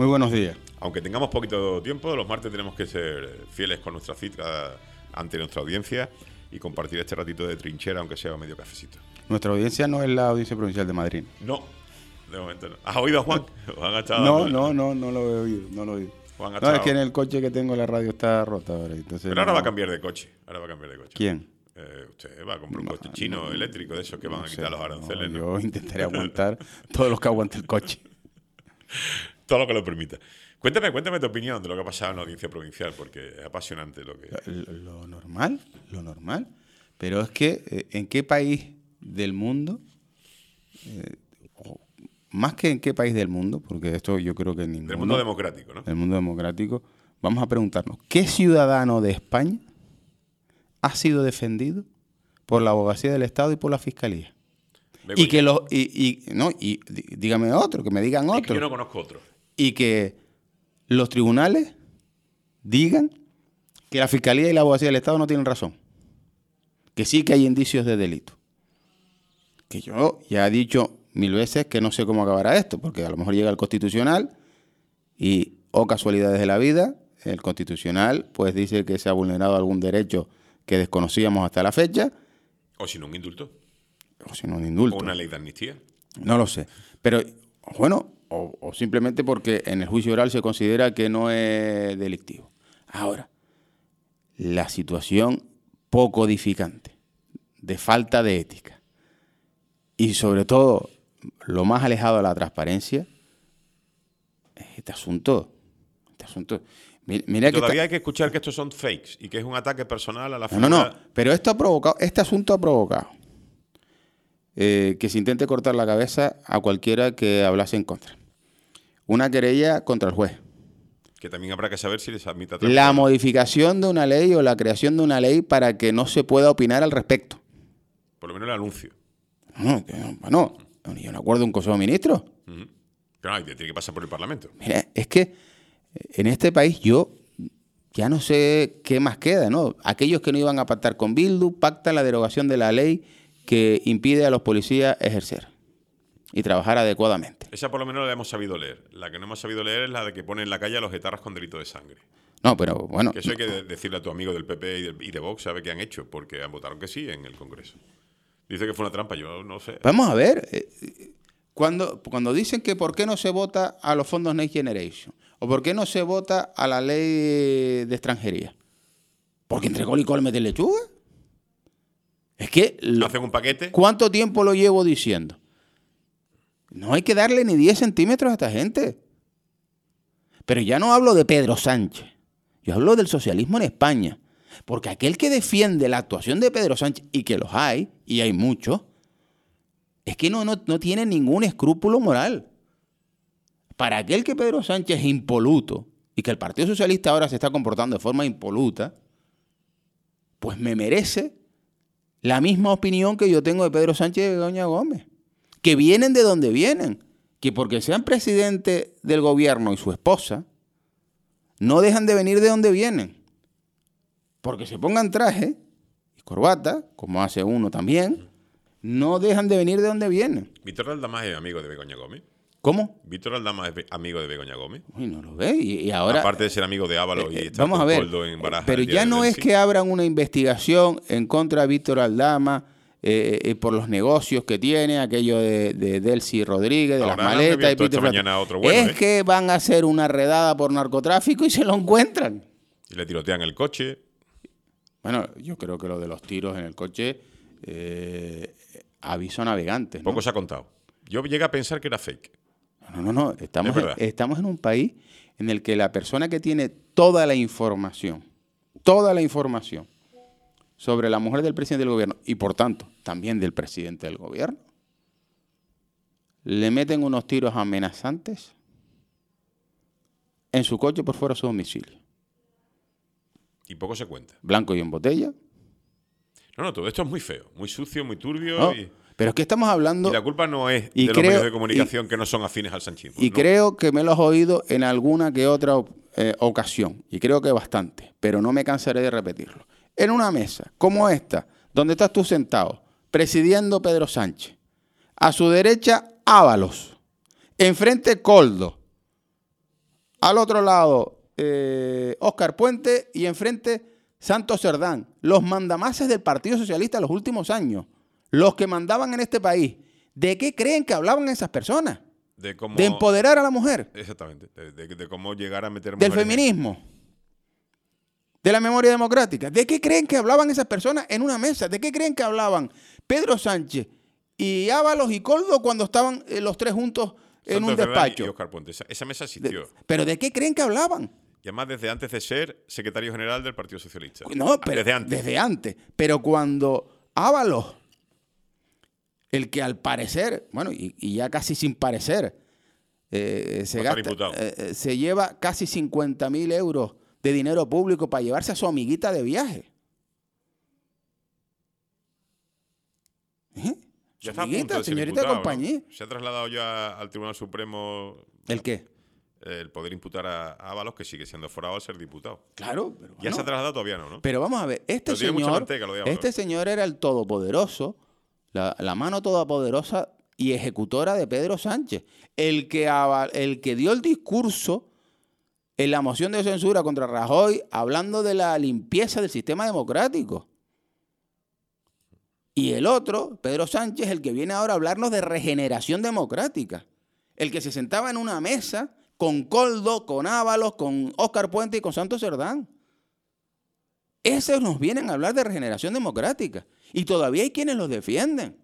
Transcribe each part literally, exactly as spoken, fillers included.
Muy buenos días. Aunque tengamos poquito tiempo, los martes tenemos que ser fieles con nuestra cita ante nuestra audiencia y compartir este ratito de trinchera, aunque sea medio cafecito. Nuestra audiencia no es la Audiencia Provincial de Madrid. No, de momento no. ¿Has oído a Juan? Juan ha estado No, dando- no, no, no lo he oído, no lo he oído. Juan ha No, es estado- que en el coche que tengo la radio está rota ahora. Entonces Pero ahora no- va a cambiar de coche. Ahora va a cambiar de coche. ¿Quién? Eh, usted va a comprar un No, coche chino no, eléctrico de esos que van No a sé, quitar los aranceles. no, ¿no? yo intentaré aguantar todos los que aguante el coche. Todo lo que lo permita. Cuéntame, cuéntame tu opinión de lo que ha pasado en la audiencia provincial, porque es apasionante lo que... Lo, lo normal, lo normal. Pero es que, eh, ¿en qué país del mundo, eh, o más que en qué país del mundo, porque esto yo creo que en ninguno... Del mundo democrático, ¿no? del mundo democrático, vamos a preguntarnos, ¿qué ciudadano de España ha sido defendido por la abogacía del Estado y por la Fiscalía? Vengo Y yo. que lo, y, y, no, y dí- dígame otro, que me digan Es que otro. yo no conozco otro. Y que los tribunales digan que la Fiscalía y la abogacía del Estado no tienen razón. Que sí que hay indicios de delito. Que yo ya he dicho mil veces que no sé cómo acabará esto, porque a lo mejor llega el Constitucional y, o casualidades de la vida, el Constitucional pues dice que se ha vulnerado algún derecho que desconocíamos hasta la fecha, O sin un indulto. o si no un indulto. O una ley de amnistía. No lo sé. Pero, bueno, o, o simplemente porque en el juicio oral se considera que no es delictivo. Ahora, la situación poco edificante, de falta de ética, y sobre todo, lo más alejado de la transparencia, es este asunto. Este asunto. Mi- Mira que Todavía esta- hay que escuchar que estos son fakes y que es un ataque personal a la No, figura... no, no. Pero esto ha provocado, este asunto ha provocado eh, que se intente cortar la cabeza a cualquiera que hablase en contra. Una querella contra el juez. Que también habrá que saber si les admite a La modificación de una ley o la creación de una ley para que no se pueda opinar al respecto. Por lo menos el anuncio. No, que- bueno, yo no acuerdo de un Consejo de Ministros. Ujú. Pero no, tiene que pasar por el Parlamento. Mira, es que en este país yo ya no sé qué más queda, ¿no? Aquellos que no iban a pactar con Bildu pactan la derogación de la ley que impide a los policías ejercer y trabajar adecuadamente. Esa por lo menos la hemos sabido leer. La que no hemos sabido leer es la de que pone en la calle a los etarras con delito de sangre. No, pero bueno, Que eso hay que de- decirle a tu amigo del P P y, del- y de Vox, sabe qué han hecho, porque han votaron que sí en el Congreso. Dice que fue una trampa, yo no sé. vamos a ver. eh, eh, Cuando, cuando dicen que por qué no se vota a los fondos Next Generation o por qué no se vota a la ley de extranjería. Porque entre col y col meten lechuga. Es que... lo- Hacen un paquete. ¿Cuánto tiempo lo llevo diciendo? No hay que darle ni diez centímetros a esta gente. Pero ya no hablo de Pedro Sánchez. Yo hablo del socialismo en España. Porque aquel que defiende la actuación de Pedro Sánchez, y que los hay, y hay muchos, es que no, no, no tiene ningún escrúpulo moral. Para aquel que Pedro Sánchez es impoluto, y que el Partido Socialista ahora se está comportando de forma impoluta, pues me merece la misma opinión que yo tengo de Pedro Sánchez y de Begoña Gómez. Que vienen de donde vienen. Que porque sean presidente del gobierno y su esposa, no dejan de venir de donde vienen. Porque se pongan traje y corbata, como hace uno también, no dejan de venir de donde vienen. Víctor Aldama es amigo de Begoña Gómez. ¿Cómo? Víctor Aldama es be- amigo de Begoña Gómez. Uy, no lo ve. Y, y ahora... Aparte de ser amigo de Ábalos Eh, y eh, estar vamos con a ver, Koldo en Barajas pero el día ya del no es sí. que abran una investigación en contra de Víctor Aldama eh, eh, por los negocios que tiene, aquello de, de Delcy Rodríguez, de Ahora las han maletas y abierto Peter esta Flat- mañana otro bueno, Es ¿eh? que van a hacer una redada por narcotráfico y se lo encuentran. Y le tirotean el coche. Bueno, yo creo que lo de los tiros en el coche, eh, aviso navegante, ¿no? Poco se ha contado. Yo llegué a pensar que era fake. No, no, no. Estamos, Es verdad. estamos en un país en el que la persona que tiene toda la información, toda la información sobre la mujer del presidente del gobierno y, por tanto, también del presidente del gobierno, le meten unos tiros amenazantes en su coche por fuera de su domicilio. Y poco se cuenta. Blanco y en botella. No, no, todo esto es muy feo, muy sucio, muy turbio. ¿No? Y, Pero es que estamos hablando... y la culpa no es y de creo- los medios de comunicación que no son afines al sanchismo. Y ¿no? creo que me lo has oído en alguna que otra eh, ocasión, y creo que bastante, pero no me cansaré de repetirlo. En una mesa como esta, donde estás tú sentado, presidiendo Pedro Sánchez, a su derecha Ábalos, enfrente Koldo, al otro lado eh, Óscar Puente y enfrente Santos Cerdán, los mandamases del Partido Socialista en los últimos años, los que mandaban en este país. ¿De qué creen que hablaban esas personas? De, cómo, de empoderar a la mujer. Exactamente. De, de, de cómo llegar a meter del mujeres feminismo. En... de la memoria democrática. ¿De qué creen que hablaban esas personas en una mesa? ¿De qué creen que hablaban Pedro Sánchez y Ábalos y Koldo cuando estaban eh, los tres juntos en Santos un despacho? Y Óscar Puente. Esa, esa mesa existió. De, ¿Pero de qué creen que hablaban? Y además desde antes de ser secretario general del Partido Socialista. No, pero desde antes. Desde antes. Pero cuando Ábalos, el que al parecer, bueno, y, y ya casi sin parecer, eh, se, gasta, eh, se lleva casi cincuenta mil euros de dinero público para llevarse a su amiguita de viaje. ¿Eh? Ya está amiguita, a punto de ser señorita imputado, de compañía. ¿no? Se ha trasladado ya al Tribunal Supremo. ¿El qué? El poder imputar a Ábalos, que sigue siendo forado al ser diputado. Claro, pero ya bueno, se ha trasladado todavía no, ¿no? Pero vamos a ver, este señor, manteca, este señor era el todopoderoso, la, la mano todopoderosa y ejecutora de Pedro Sánchez, el que, el que dio el discurso en la moción de censura contra Rajoy hablando de la limpieza del sistema democrático. Y el otro, Pedro Sánchez, el que viene ahora a hablarnos de regeneración democrática, el que se sentaba en una mesa con Koldo, con Ábalos, con Óscar Puente y con Santos Cerdán. Esos nos vienen a hablar de regeneración democrática. Y todavía hay quienes los defienden.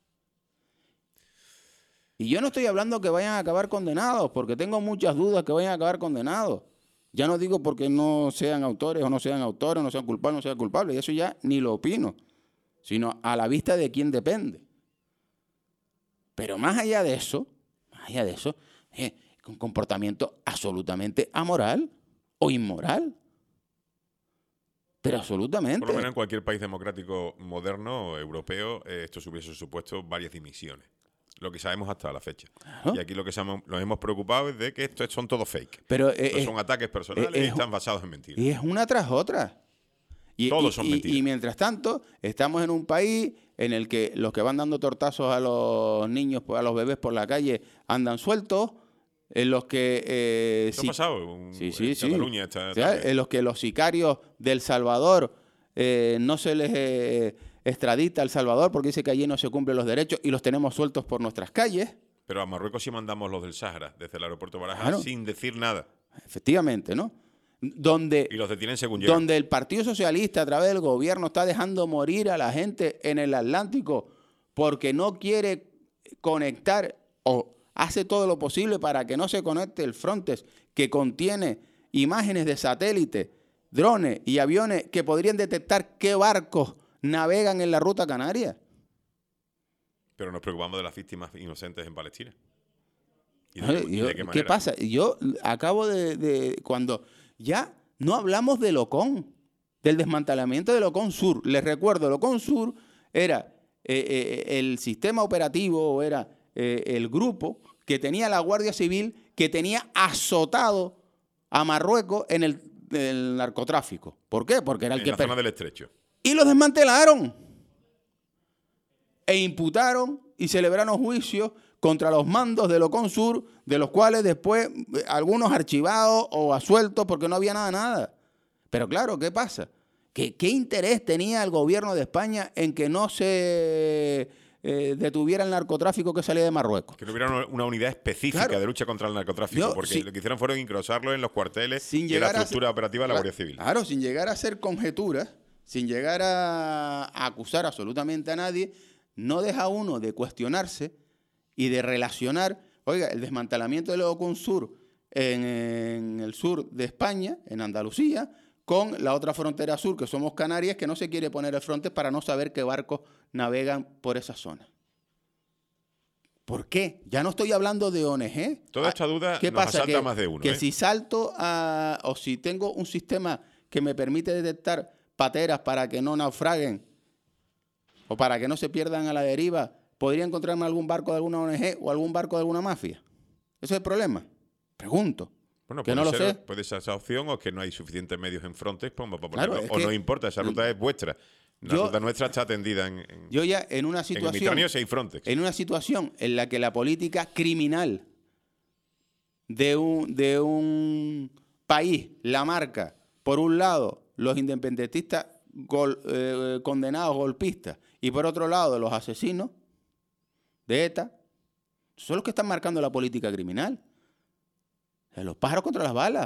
Y yo no estoy hablando que vayan a acabar condenados, porque tengo muchas dudas que vayan a acabar condenados. Ya no digo porque no sean autores o no sean autores, no sean culpables o no sean culpables. Y eso ya ni lo opino, sino a la vista de quién depende. Pero más allá de eso, más allá de eso, eh, un comportamiento absolutamente amoral o inmoral. Pero absolutamente. Por lo menos en cualquier país democrático moderno, europeo, eh, esto hubiese supuesto varias dimisiones. Lo que sabemos hasta la fecha. Claro. Y aquí lo que sabemos, nos hemos preocupado es de que esto son todo fake. Pero eh, son ataques personales eh, y están basados en mentiras. Y es una tras otra. Y, Todos y, son y, mentiras. Y mientras tanto, estamos en un país en el que los que van dando tortazos a los niños, a los bebés por la calle, andan sueltos. En los que... Eh, ¿Esto si, ha pasado? Un, sí, sí, en sí. Cataluña esta o sea, en los que los sicarios del Salvador eh, no se les eh, extradita al Salvador porque dice que allí no se cumplen los derechos y los tenemos sueltos por nuestras calles. Pero a Marruecos sí mandamos los del Sáhara, desde el aeropuerto de Barajas, claro. sin decir nada. Efectivamente, ¿no? Donde, y los detienen según llegan. Donde el Partido Socialista, a través del gobierno, está dejando morir a la gente en el Atlántico porque no quiere conectar o hace todo lo posible para que no se conecte el Frontex, que contiene imágenes de satélite, drones y aviones que podrían detectar qué barcos navegan en la ruta canaria. Pero nos preocupamos de las víctimas inocentes en Palestina. ¿Y de, Oye, y yo, de qué manera? ¿Qué pasa? Yo acabo de, de... Cuando ya no hablamos de Locón, del desmantelamiento de Locón Sur. Les recuerdo, Locón Sur era eh, eh, el sistema operativo, era eh, el grupo que tenía la Guardia Civil, que tenía azotado a Marruecos en el, en el narcotráfico. ¿Por qué? Porque era el en que... la zona del Estrecho. Y los desmantelaron. E imputaron y celebraron juicios contra los mandos de Locón Sur, de los cuales después algunos archivados o asueltos porque no había nada, nada. Pero claro, ¿qué pasa? ¿Qué, qué interés tenía el gobierno de España en que no se eh, detuviera el narcotráfico que salía de Marruecos? Que no hubiera una unidad específica claro. de lucha contra el narcotráfico, Yo, porque sí, lo que hicieron fueron engrosarlo en los cuarteles de la estructura ser, operativa de la Guardia Civil. Claro, sin llegar a hacer conjeturas, sin llegar a, a acusar absolutamente a nadie, no deja uno de cuestionarse y de relacionar, oiga, el desmantelamiento de Locón Sur en, en el sur de España, en Andalucía, con la otra frontera sur, que somos Canarias, que no se quiere poner el Frontex para no saber qué barcos navegan por esa zona. ¿Por qué? Ya no estoy hablando de O N G. Toda esta duda ¿Qué nos pasa? asalta que, más de uno. Que ¿eh? si salto a, o si tengo un sistema que me permite detectar pateras para que no naufraguen o para que no se pierdan a la deriva, ¿podría encontrarme algún barco de alguna O N G o algún barco de alguna mafia? ¿Ese es el problema? Pregunto. Bueno, que puede, no ser, lo sé. puede ser esa opción o que no hay suficientes medios en Frontex, pues, para claro, o que, no importa, esa ruta es vuestra. La yo, ruta nuestra está atendida en, en yo ya en una situación en el Mediterráneo sí hay Frontex. En una situación en la que la política criminal de un, de un país la marca, por un lado, los independentistas gol, eh, condenados golpistas y por otro lado, los asesinos de ETA, son los que están marcando la política criminal. O sea, los pájaros contra las balas.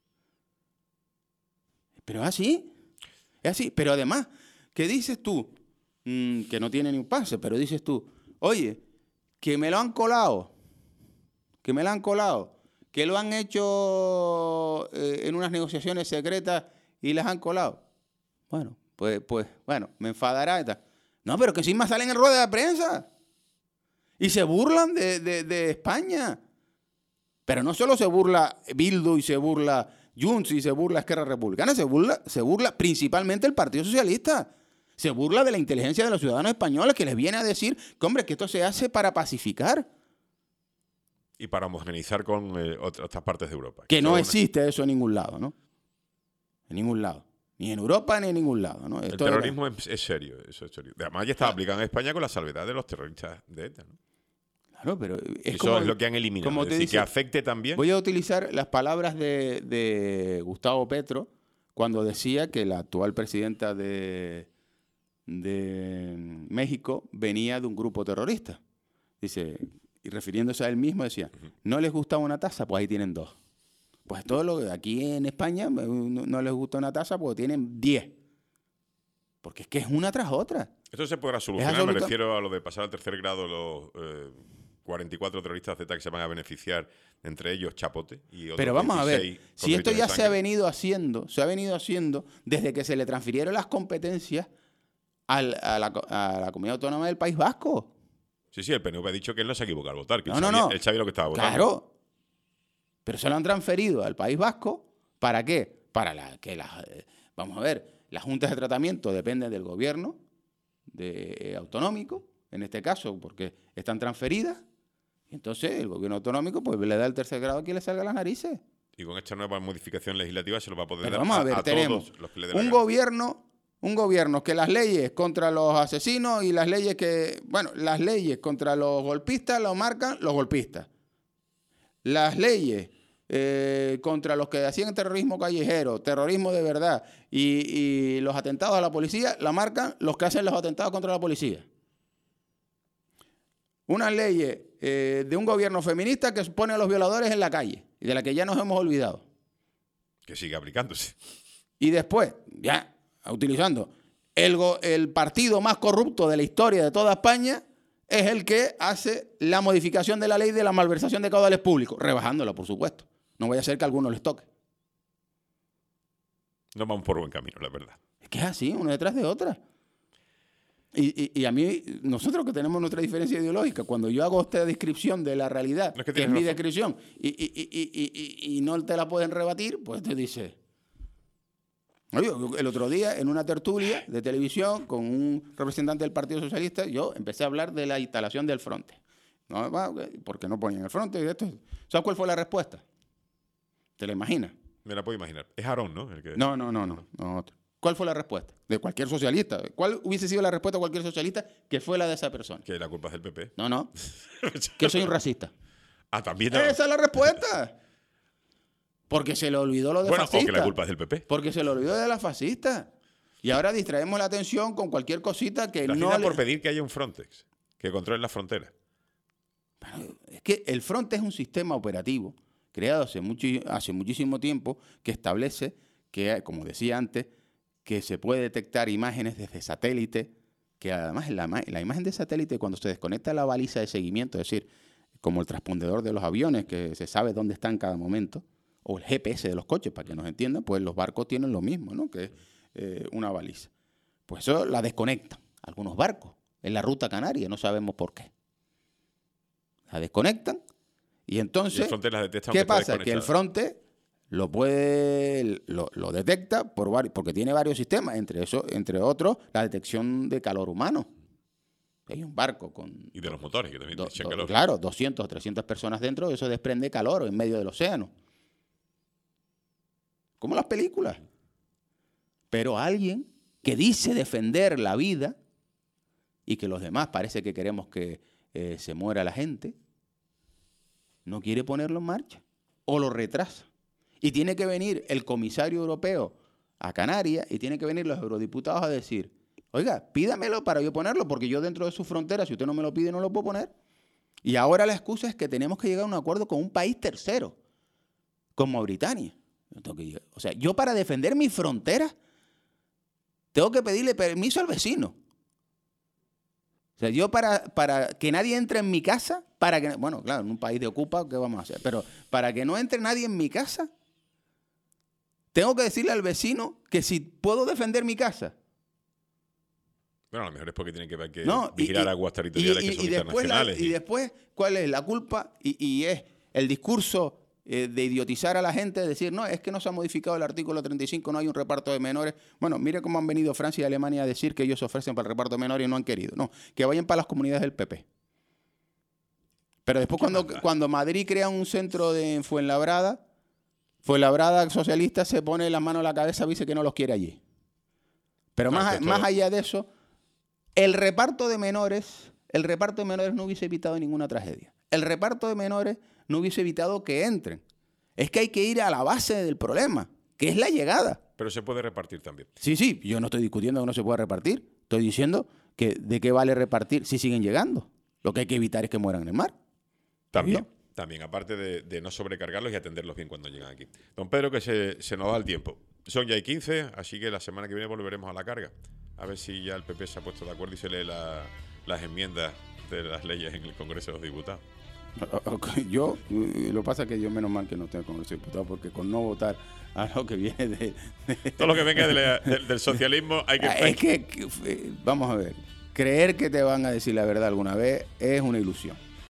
Pero es así. Es así. Pero además, ¿qué dices tú? Mm, que no tiene ni un pase, pero dices tú, oye, que me lo han colado, que me lo han colado, que lo han hecho eh, en unas negociaciones secretas y las han colado. Bueno, pues, pues, bueno, me enfadará y tal. No, pero que encima salen en rueda de prensa y se burlan de, de, de España. Pero no solo se burla Bildu y se burla Junts y se burla Esquerra Republicana, se burla, se burla principalmente el Partido Socialista. Se burla de la inteligencia de los ciudadanos españoles que les viene a decir que, hombre, que esto se hace para pacificar. Y para homogeneizar con eh, otras partes de Europa. Que, que no una... existe eso en ningún lado, ¿no? En ningún lado. Ni en Europa ni en ningún lado, ¿no? El esto terrorismo era... es, es serio, eso es serio. Además ya está aplicado en España con la salvedad de los terroristas de ETA, ¿no? Claro, pero es eso como, es lo que han eliminado. Como es te decir, dice, que afecte también. Voy a utilizar las palabras de, de Gustavo Petro cuando decía que la actual presidenta de, de México venía de un grupo terrorista. Dice, y refiriéndose a él mismo, decía, uh-huh. ¿No les gusta una taza? Pues ahí tienen dos. Pues todo lo que aquí en España no, no les gusta una taza, pues tienen diez. Porque es que es una tras otra. Esto se podrá solucionar, me refiero a lo de pasar al tercer grado los eh, cuarenta y cuatro terroristas de ETA que se van a beneficiar, entre ellos Chapote y otros. Pero vamos a ver, si esto ya se ha venido haciendo, se ha venido haciendo desde que se le transfirieron las competencias al, a, la, a la Comunidad Autónoma del País Vasco. Sí, sí, el P N V ha dicho que él no se ha equivocado al votar, que no, él, no, sabía, no. él sabía lo que estaba votando. Claro, pero se lo han transferido al País Vasco, ¿para qué? Para la, que las, eh, vamos a ver, las juntas de tratamiento dependen del gobierno de, eh, autonómico, en este caso, porque están transferidas. Y entonces el gobierno autonómico pues le da el tercer grado a quien le salga las narices. Y con esta nueva modificación legislativa se lo va a poder Pero dar vamos a, ver, a, a tenemos todos los que le den un la gana. gobierno, un gobierno que las leyes contra los asesinos y las leyes que, bueno, las leyes contra los golpistas lo marcan los golpistas. Las leyes eh, contra los que hacían terrorismo callejero, terrorismo de verdad y, y los atentados a la policía la marcan los que hacen los atentados contra la policía. Unas leyes eh, de un gobierno feminista que pone a los violadores en la calle y de la que ya nos hemos olvidado. Que sigue aplicándose. Y después, ya, utilizando el, go, el partido más corrupto de la historia de toda España, es el que hace la modificación de la ley de la malversación de caudales públicos, rebajándola, por supuesto. No vaya a ser que a algunos les toque. No vamos por buen camino, la verdad. Es que es así, una detrás de otra. Y, y, y a mí, nosotros que tenemos nuestra diferencia ideológica, cuando yo hago esta descripción de la realidad, no es que, que es mi razón. descripción, y, y, y, y, y, y no te la pueden rebatir, pues te dice... Oye, el otro día, en una tertulia de televisión con un representante del Partido Socialista, yo empecé a hablar de la instalación del fronte. ¿No? ¿Por qué no ponían el fronte? ¿Sabes cuál fue la respuesta? ¿Te la imaginas? Me la puedo imaginar. Es Aarón, ¿no? El que... No, no, no, no, no. ¿Cuál fue la respuesta? De cualquier socialista. ¿Cuál hubiese sido la respuesta de cualquier socialista que fue la de esa persona? Que la culpa es del P P. No, no. Que soy un racista. Ah, también. No. Esa es la respuesta. Porque se le olvidó lo de bueno, fascista. O que la culpa es del P P. Porque se le olvidó de la fascista. Y ahora distraemos la atención con cualquier cosita que la no le... por pedir que haya un Frontex, que controle la frontera. Bueno, es que el Frontex es un sistema operativo creado hace, mucho, hace muchísimo tiempo que establece que, como decía antes, que se puede detectar imágenes desde satélite, que además la, la imagen de satélite cuando se desconecta la baliza de seguimiento, es decir, como el transpondedor de los aviones, que se sabe dónde está en cada momento, o el G P S de los coches, para que nos entiendan, pues los barcos tienen lo mismo, ¿no? Que es eh, una baliza. Pues eso la desconectan algunos barcos en la ruta canaria, no sabemos por qué. La desconectan y entonces, y el ¿qué pasa? Que el Frontex lo puede, lo, lo detecta por varios, porque tiene varios sistemas, entre eso, entre otros, la detección de calor humano. Hay un barco con... Y de los motores, que también do, echan do, calor. Claro, doscientas o trescientas personas dentro, eso desprende calor en medio del océano. Como las películas. Pero alguien que dice defender la vida y que los demás parece que queremos que eh, se muera la gente, no quiere ponerlo en marcha. o lo retrasa. Y tiene que venir el comisario europeo a Canarias y tiene que venir los eurodiputados a decir, oiga, pídamelo para yo ponerlo, porque yo dentro de su frontera, si usted no me lo pide, no lo puedo poner. Y ahora la excusa es que tenemos que llegar a un acuerdo con un país tercero, con Mauritania. Yo tengo que llegar. O sea, yo para defender mis fronteras tengo que pedirle permiso al vecino. O sea, yo para, para que nadie entre en mi casa, para que, bueno, claro, en un país de ocupa, ¿qué vamos a hacer? Pero para que no entre nadie en mi casa, tengo que decirle al vecino que si puedo defender mi casa. Bueno, a lo mejor es porque tienen que, ver que no, vigilar y, aguas territoriales y, y, que son y después internacionales. La, y, y después, ¿cuál es la culpa? Y, y es el discurso eh, de idiotizar a la gente, de decir, no, es que no se ha modificado el artículo treinta y cinco, no hay un reparto de menores. Bueno, mire cómo han venido Francia y Alemania a decir que ellos ofrecen para el reparto de menores y no han querido. No, que vayan para las comunidades del P P. Pero después cuando, cuando Madrid crea un centro de Fuenlabrada, Fuenlabrada socialista se pone la mano a la cabeza y dice que no los quiere allí. Pero no, más, más allá de eso, el reparto de menores, el reparto de menores no hubiese evitado ninguna tragedia. El reparto de menores no hubiese evitado que entren. Es que hay que ir a la base del problema, que es la llegada. Pero se puede repartir también. Sí, sí, yo no estoy discutiendo que no se pueda repartir. Estoy diciendo que de qué vale repartir si siguen llegando. Lo que hay que evitar es que mueran en el mar. También. ¿No? También, aparte de, de no sobrecargarlos y atenderlos bien cuando llegan aquí. Don Pedro, que se, se nos da el tiempo. Son ya y quince, así que la semana que viene volveremos a la carga. A ver si ya el P P se ha puesto de acuerdo y se lee la, las enmiendas de las leyes en el Congreso de los Diputados. Yo, lo que pasa es que yo menos mal que no estoy en el Congreso de Diputados, porque con no votar a lo que viene de... de todo lo que venga de la, de, del socialismo hay que... Es que, vamos a ver, creer que te van a decir la verdad alguna vez es una ilusión.